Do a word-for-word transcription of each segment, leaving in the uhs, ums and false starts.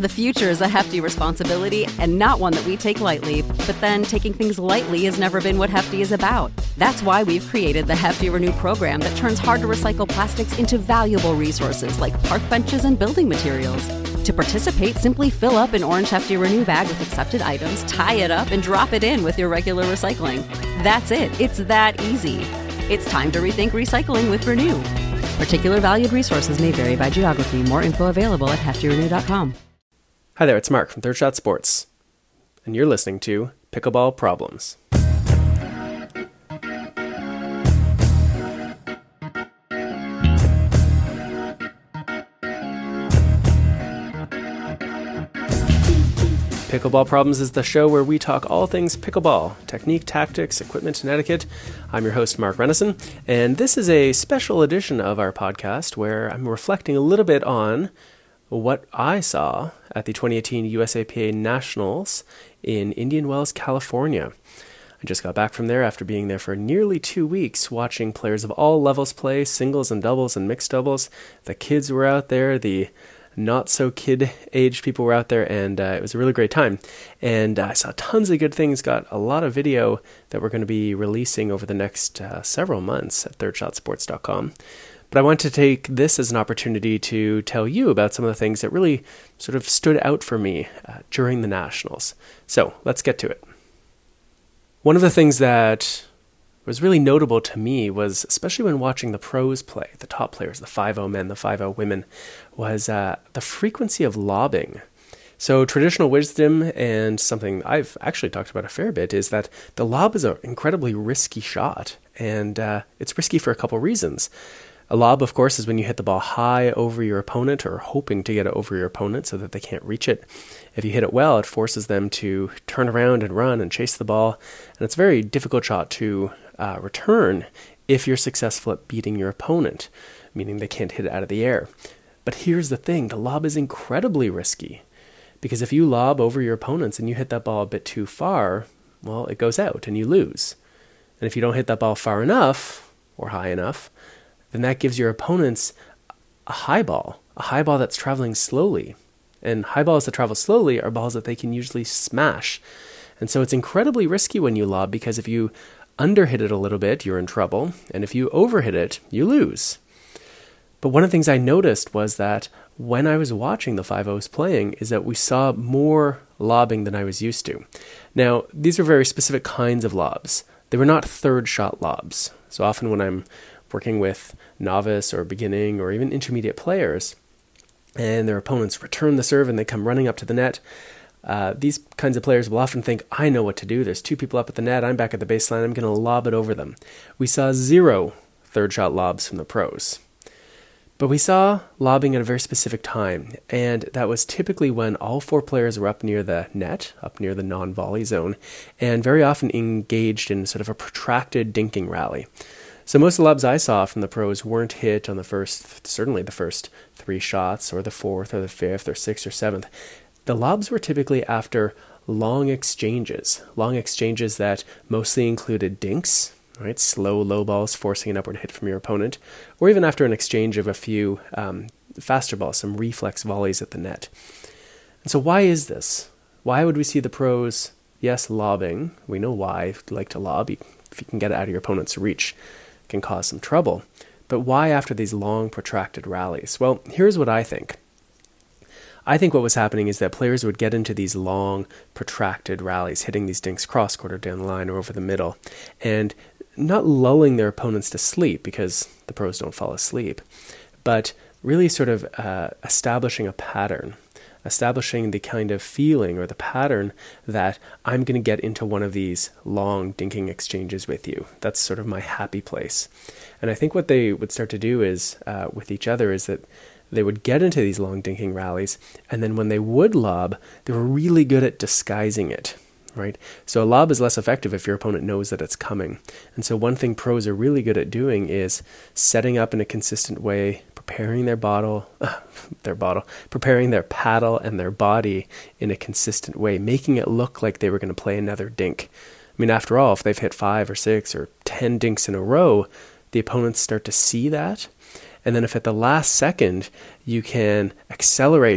The future is a hefty responsibility and not one that we take lightly, but then taking things lightly has never been what Hefty is about. That's why we've created the Hefty Renew program that turns hard-to-recycle plastics into valuable resources like park benches and building materials. To participate, simply fill up an orange Hefty Renew bag with accepted items, tie it up, and drop it in with your regular recycling. That's it. It's that easy. It's time to rethink recycling with Renew. Particular valued resources may vary by geography. More info available at hefty renew dot com. Hi there, it's Mark from Third Shot Sports, and you're listening to Pickleball Problems. Pickleball Problems is the show where we talk all things pickleball, technique, tactics, equipment, and etiquette. I'm your host, Mark Renneson, and this is a special edition of our podcast where I'm reflecting a little bit on what I saw at the twenty eighteen U S A P A Nationals in Indian Wells, California. I just got back from there after being there for nearly two weeks, watching players of all levels play, singles and doubles and mixed doubles. The kids were out there, the not-so-kid-aged people were out there, and uh, it was a really great time. And uh, I saw tons of good things, got a lot of video that we're going to be releasing over the next uh, several months at third shot sports dot com. But I want to take this as an opportunity to tell you about some of the things that really sort of stood out for me uh, during the Nationals. So let's get to it. One of the things that was really notable to me was, especially when watching the pros play, the top players, the five oh men, the five oh women, was uh, the frequency of lobbing. So traditional wisdom, and something I've actually talked about a fair bit, is that the lob is an incredibly risky shot, and uh, it's risky for a couple reasons. A lob, of course, is when you hit the ball high over your opponent or hoping to get it over your opponent so that they can't reach it. If you hit it well, it forces them to turn around and run and chase the ball. And it's a very difficult shot to uh, return if you're successful at beating your opponent, meaning they can't hit it out of the air. But here's the thing, the lob is incredibly risky, because if you lob over your opponents and you hit that ball a bit too far, well, it goes out and you lose. And if you don't hit that ball far enough or high enough, then that gives your opponents a high ball, a high ball that's traveling slowly. And high balls that travel slowly are balls that they can usually smash. And so it's incredibly risky when you lob, because if you underhit it a little bit, you're in trouble. And if you overhit it, you lose. But one of the things I noticed was that when I was watching the five ohs playing is that we saw more lobbing than I was used to. Now, these are very specific kinds of lobs. They were not third shot lobs. So often when I'm working with novice or beginning or even intermediate players, and their opponents return the serve and they come running up to the net, uh, these kinds of players will often think, I know what to do. There's two people up at the net. I'm back at the baseline. I'm going to lob it over them. We saw zero third shot lobs from the pros. But we saw lobbing at a very specific time, and that was typically when all four players were up near the net, up near the non-volley zone, and very often engaged in sort of a protracted dinking rally. So most of the lobs I saw from the pros weren't hit on the first, certainly the first three shots, or the fourth, or the fifth, or sixth, or seventh. The lobs were typically after long exchanges, long exchanges that mostly included dinks, right? Slow, low balls forcing an upward hit from your opponent, or even after an exchange of a few um, faster balls, some reflex volleys at the net. And so why is this? Why would we see the pros, yes, lobbing? We know why. If you like to lob, if you can get it out of your opponent's reach, can cause some trouble. But why after these long, protracted rallies? Well, here's what I think. I think what was happening is that players would get into these long, protracted rallies, hitting these dinks cross-quarter down the line or over the middle, and not lulling their opponents to sleep, because the pros don't fall asleep, but really sort of uh, establishing a pattern, establishing the kind of feeling or the pattern that I'm going to get into one of these long dinking exchanges with you. That's sort of my happy place. And I think what they would start to do is, uh, with each other, is that they would get into these long dinking rallies, and then when they would lob, they were really good at disguising it, right? So a lob is less effective if your opponent knows that it's coming. And so one thing pros are really good at doing is setting up in a consistent way, preparing their bottle, uh, their bottle, preparing their paddle and their body in a consistent way, making it look like they were going to play another dink. I mean, after all, if they've hit five or six or ten dinks in a row, the opponents start to see that. And then if at the last second you can accelerate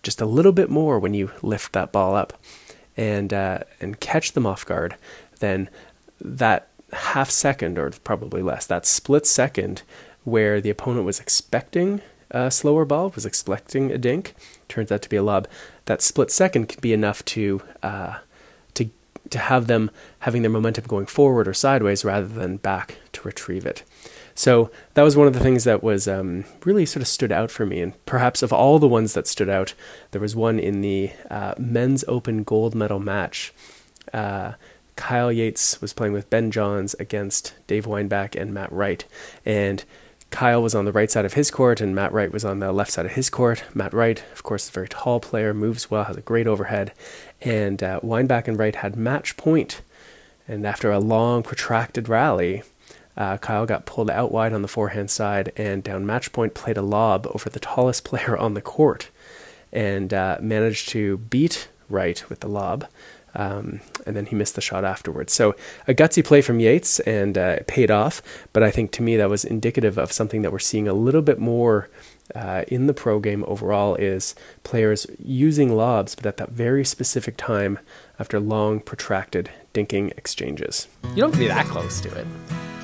just a little bit more when you lift that ball up and uh, and catch them off guard, then that half second, or probably less, that split second where the opponent was expecting a slower ball, was expecting a dink, turns out to be a lob, that split second can be enough to uh, to to have them having their momentum going forward or sideways rather than back to retrieve it. So that was one of the things that was um, really sort of stood out for me. And perhaps of all the ones that stood out, there was one in the uh, men's open gold medal match. Uh, Kyle Yates was playing with Ben Johns against Dave Weinbach and Matt Wright. And Kyle was on the right side of his court and Matt Wright was on the left side of his court. Matt Wright, of course, is a very tall player, moves well, has a great overhead. And uh, Weinbach and Wright had match point. And after a long, protracted rally, Uh, Kyle got pulled out wide on the forehand side and down match point played a lob over the tallest player on the court and uh, managed to beat Wright with the lob. Um, and then he missed the shot afterwards. So a gutsy play from Yates, and uh, it paid off. But I think to me that was indicative of something that we're seeing a little bit more uh, in the pro game overall, is players using lobs, but at that very specific time after long, protracted dinking exchanges. You don't have to be that close to it.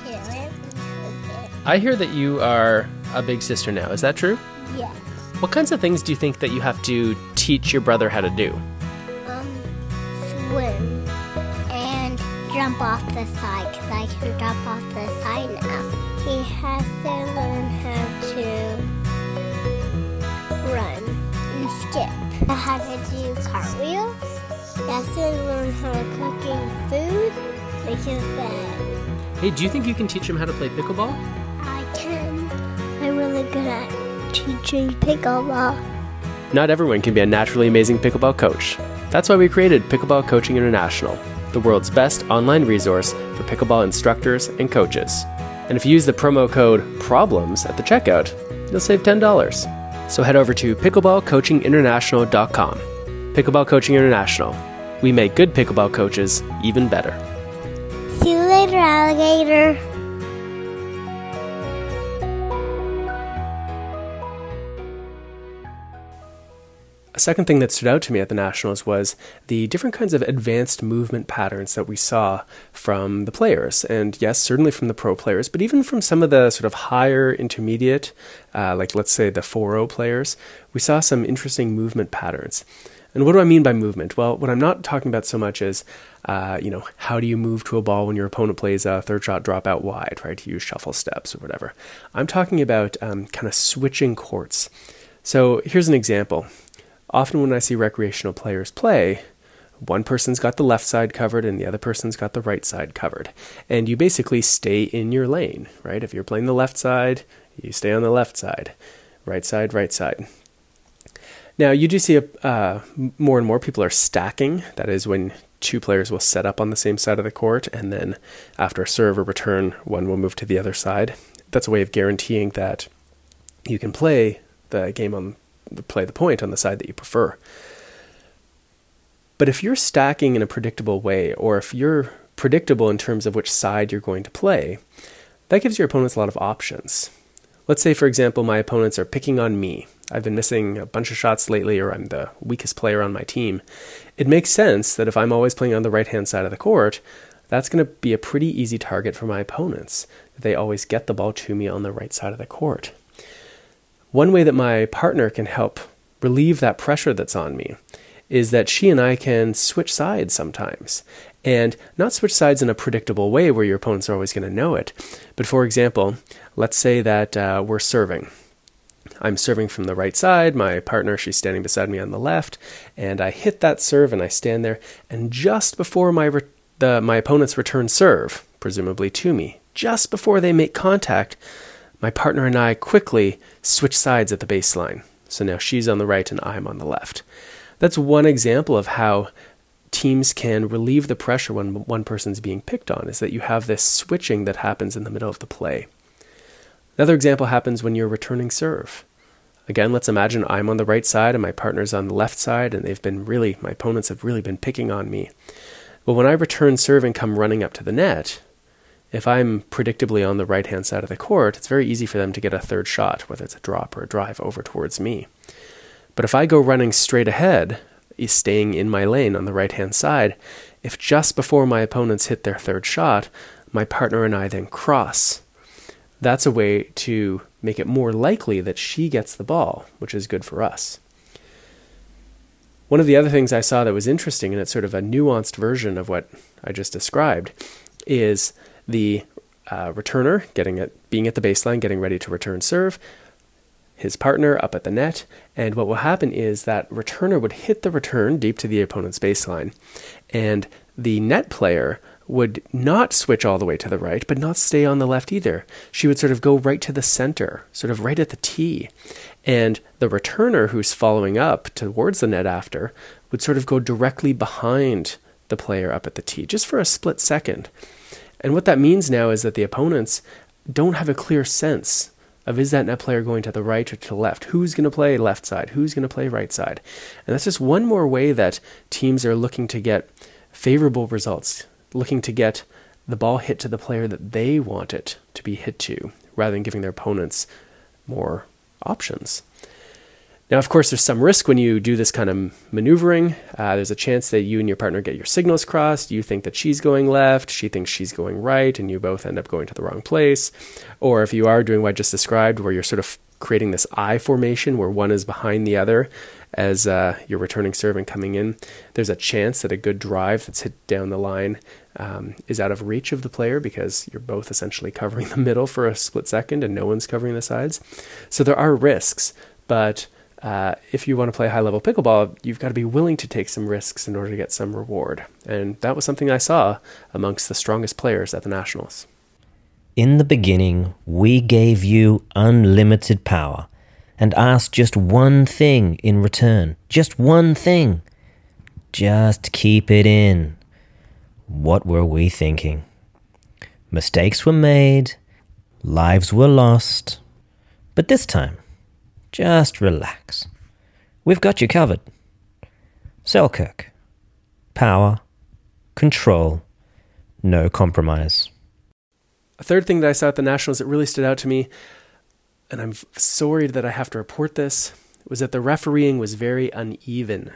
I hear that you are a big sister now. Is that true? Yes. What kinds of things do you think that you have to teach your brother how to do? Um, swim and jump off the side, because I can jump off the side now. He has to learn how to run and skip. I have to do cartwheels. He has to learn how to cooking food, make his bed. Hey, do you think you can teach him how to play pickleball? I can. I'm really good at teaching pickleball. Not everyone can be a naturally amazing pickleball coach. That's why we created Pickleball Coaching International, the world's best online resource for pickleball instructors and coaches. And if you use the promo code PROBLEMS at the checkout, you'll save ten dollars. So head over to pickleball coaching international dot com. Pickleball Coaching International. We make good pickleball coaches even better. See you later, alligator. A second thing that stood out to me at the Nationals was the different kinds of advanced movement patterns that we saw from the players. And yes, certainly from the pro players, but even from some of the sort of higher intermediate, uh, like let's say the four oh players, we saw some interesting movement patterns. And what do I mean by movement? Well, what I'm not talking about so much is, uh, you know, how do you move to a ball when your opponent plays a third shot drop out wide, right? You use shuffle steps or whatever. I'm talking about um, kind of switching courts. So here's an example. Often when I see recreational players play, one person's got the left side covered and the other person's got the right side covered. And you basically stay in your lane, right? If you're playing the left side, you stay on the left side. Right side, right side. Now, you do see a, uh, more and more people are stacking. That is when two players will set up on the same side of the court, and then after a serve or return, one will move to the other side. That's a way of guaranteeing that you can play the game on play the point on the side that you prefer. But if you're stacking in a predictable way, or if you're predictable in terms of which side you're going to play, that gives your opponents a lot of options. Let's say, for example, my opponents are picking on me. I've been missing a bunch of shots lately, or I'm the weakest player on my team. It makes sense that if I'm always playing on the right-hand side of the court, that's going to be a pretty easy target for my opponents. They always get the ball to me on the right side of the court. One way that my partner can help relieve that pressure that's on me is that she and I can switch sides sometimes. And not switch sides in a predictable way where your opponents are always going to know it. But for example, let's say that uh, we're serving. I'm serving from the right side, my partner, she's standing beside me on the left, and I hit that serve and I stand there, and just before my re- the, my opponent's return serve, presumably to me, just before they make contact, my partner and I quickly switch sides at the baseline. So now she's on the right and I'm on the left. That's one example of how teams can relieve the pressure when one person's being picked on, is that you have this switching that happens in the middle of the play. Another example happens when you're returning serve. Again, let's imagine I'm on the right side and my partner's on the left side, and they've been really, my opponents have really been picking on me. Well, when I return serve and come running up to the net, if I'm predictably on the right-hand side of the court, it's very easy for them to get a third shot, whether it's a drop or a drive over towards me. But if I go running straight ahead, staying in my lane on the right-hand side, if just before my opponents hit their third shot, my partner and I then cross, that's a way to make it more likely that she gets the ball, which is good for us. One of the other things I saw that was interesting, and it's sort of a nuanced version of what I just described, is the uh, returner getting it, being at the baseline, getting ready to return serve, his partner up at the net, and what will happen is that returner would hit the return deep to the opponent's baseline, and the net player would not switch all the way to the right, but not stay on the left either. She would sort of go right to the center, sort of right at the tee, and the returner who's following up towards the net after would sort of go directly behind the player up at the tee, just for a split second. And what that means now is that the opponents don't have a clear sense of, is that net player going to the right or to the left? Who's going to play left side? Who's going to play right side? And that's just one more way that teams are looking to get favorable results, looking to get the ball hit to the player that they want it to be hit to, rather than giving their opponents more options. Now, of course, there's some risk when you do this kind of maneuvering. Uh, there's a chance that you and your partner get your signals crossed. You think that she's going left, she thinks she's going right, and you both end up going to the wrong place. Or if you are doing what I just described, where you're sort of creating this I formation where one is behind the other as uh, you're returning serve and coming in, there's a chance that a good drive that's hit down the line um, is out of reach of the player because you're both essentially covering the middle for a split second and no one's covering the sides. So there are risks, but Uh, if you want to play high-level pickleball, you've got to be willing to take some risks in order to get some reward. And that was something I saw amongst the strongest players at the Nationals. In the beginning, we gave you unlimited power and asked just one thing in return. Just one thing. Just keep it in. What were we thinking? Mistakes were made. Lives were lost. But this time, just relax. We've got you covered. Selkirk. Power. Control. No compromise. A third thing that I saw at the Nationals that really stood out to me, and I'm sorry that I have to report this, was that the refereeing was very uneven.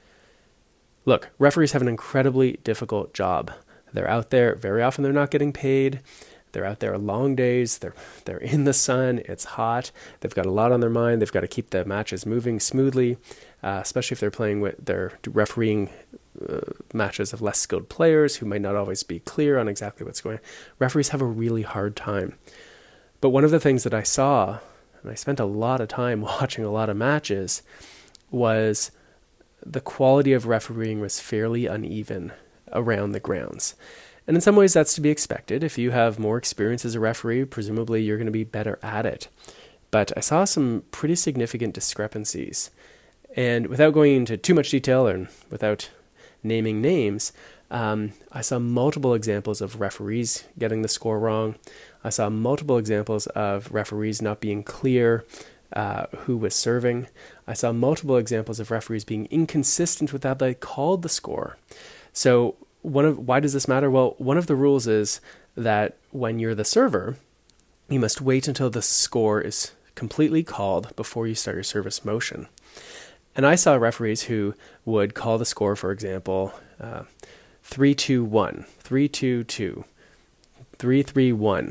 Look, referees have an incredibly difficult job. They're out there, very often they're not getting paid. They're out there long days, they're they're in the sun, it's hot, they've got a lot on their mind, they've got to keep the matches moving smoothly, uh, especially if they're playing with, they're refereeing uh, matches of less skilled players who might not always be clear on exactly what's going on. Referees have a really hard time. But one of the things that I saw, and I spent a lot of time watching a lot of matches, was the quality of refereeing was fairly uneven around the grounds. And in some ways that's to be expected. If you have more experience as a referee, presumably you're going to be better at it. But I saw some pretty significant discrepancies. And without going into too much detail and without naming names, um, I saw multiple examples of referees getting the score wrong. I saw multiple examples of referees not being clear uh, who was serving. I saw multiple examples of referees being inconsistent with how they called the score. So One of why does this matter? Well, one of the rules is that when you're the server, you must wait until the score is completely called before you start your service motion. And I saw referees who would call the score, for example, uh, three two one, three two two, three three one.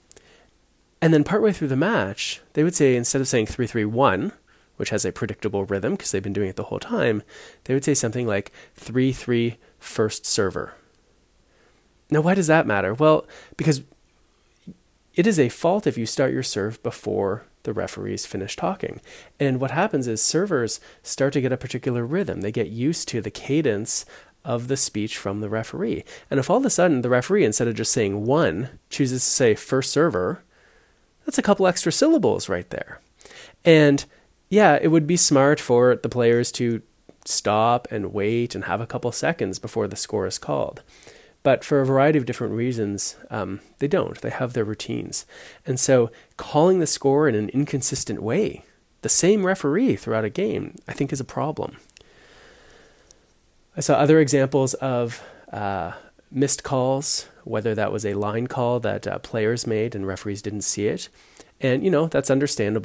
And then partway through the match, they would say, instead of saying three three one, which has a predictable rhythm because they've been doing it the whole time, they would say something like three three first server. Now, why does that matter? Well, because it is a fault if you start your serve before the referees finish talking. And what happens is servers start to get a particular rhythm. They get used to the cadence of the speech from the referee. And if all of a sudden the referee, instead of just saying one, chooses to say first server, that's a couple extra syllables right there. And yeah, it would be smart for the players to stop and wait and have a couple seconds before the score is called. But for a variety of different reasons, um, they don't. They have their routines. And so calling the score in an inconsistent way, the same referee throughout a game, I think is a problem. I saw other examples of uh, missed calls, whether that was a line call that uh, players made and referees didn't see it. And, you know, that's understandable.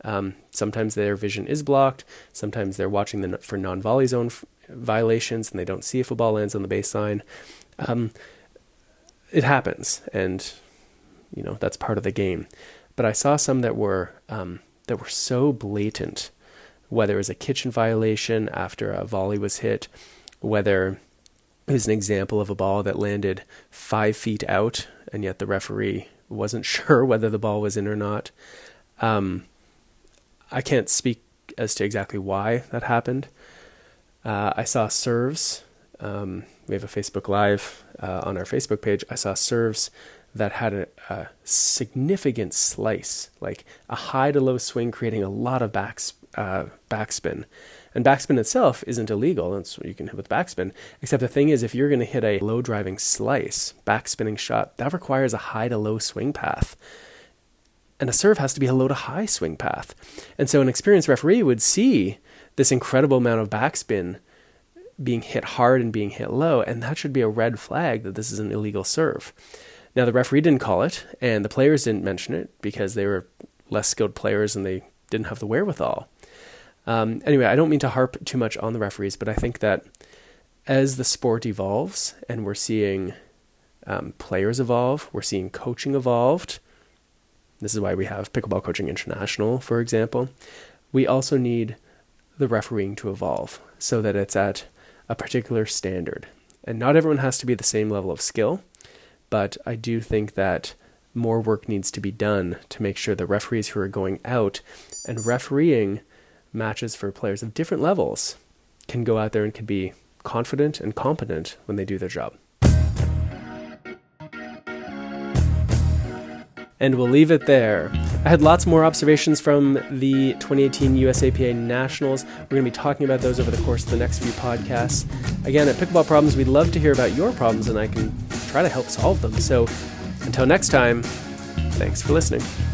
Um, sometimes their vision is blocked. Sometimes they're watching the, for non-volley zone f- violations and they don't see if a ball lands on the baseline. Um, it happens, and you know that's part of the game. But I saw some that were um, that were so blatant, whether it was a kitchen violation after a volley was hit, whether it was an example of a ball that landed five feet out, and yet the referee wasn't sure whether the ball was in or not. Um, I can't speak as to exactly why that happened. Uh, I saw serves. Um, we have a Facebook Live uh, on our Facebook page. I saw serves that had a, a significant slice, like a high to low swing, creating a lot of back, uh, backspin. And backspin itself isn't illegal. That's what you can hit with backspin. Except the thing is, if you're going to hit a low driving slice, backspinning shot, that requires a high to low swing path. And a serve has to be a low to high swing path. And so an experienced referee would see this incredible amount of backspin being hit hard and being hit low, and that should be a red flag that this is an illegal serve. Now, the referee didn't call it, and the players didn't mention it because they were less skilled players and they didn't have the wherewithal. Um, anyway, I don't mean to harp too much on the referees, but I think that as the sport evolves and we're seeing um, players evolve, we're seeing coaching evolved. This is why we have Pickleball Coaching International, for example. We also need the refereeing to evolve so that it's at a particular standard. And not everyone has to be the same level of skill, but I do think that more work needs to be done to make sure the referees who are going out and refereeing matches for players of different levels can go out there and can be confident and competent when they do their job. And we'll leave it there. I had lots more observations from the twenty eighteen U S A P A Nationals. We're going to be talking about those over the course of the next few podcasts. Again, at Pickleball Problems, we'd love to hear about your problems, and I can try to help solve them. So until next time, thanks for listening.